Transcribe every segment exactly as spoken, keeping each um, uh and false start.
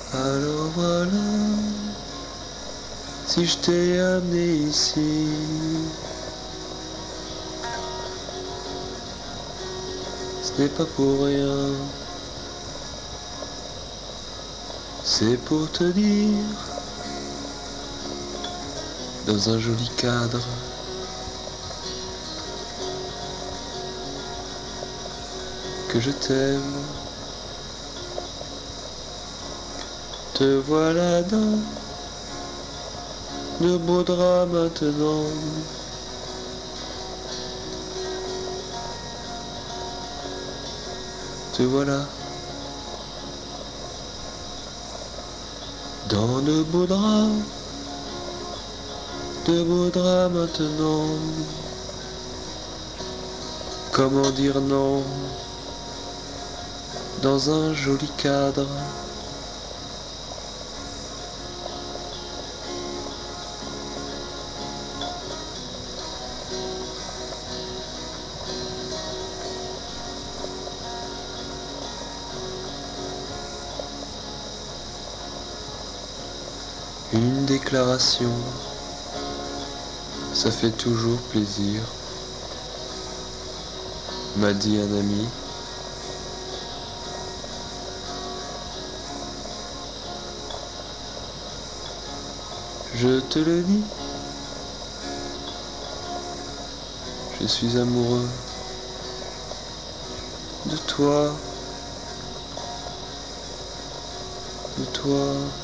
Alors voilà, si je t'ai amené ici, ce n'est pas pour rien, c'est pour te dire, dans un joli cadre, que je t'aime. Te voilà dans de beaux draps maintenant. Te voilà dans de beaux draps, de beaux draps maintenant. Comment dire non dans un joli cadre? Une déclaration, ça fait toujours plaisir, m'a dit un ami. Je te le dis, je suis amoureux de toi, de toi.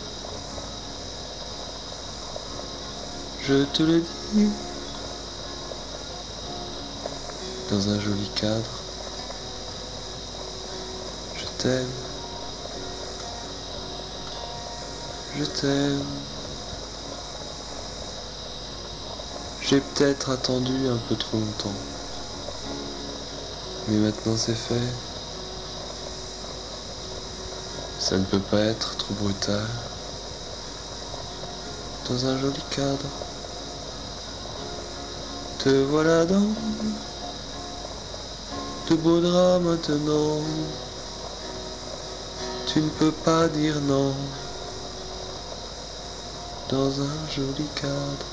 Je te le dis, dans un joli cadre, je t'aime, je t'aime. J'ai peut-être attendu un peu trop longtemps, mais maintenant c'est fait. Ça ne peut pas être trop brutal, dans un joli cadre. Te voilà dans de beaux draps maintenant. Tu ne peux pas dire non, dans un joli cadre.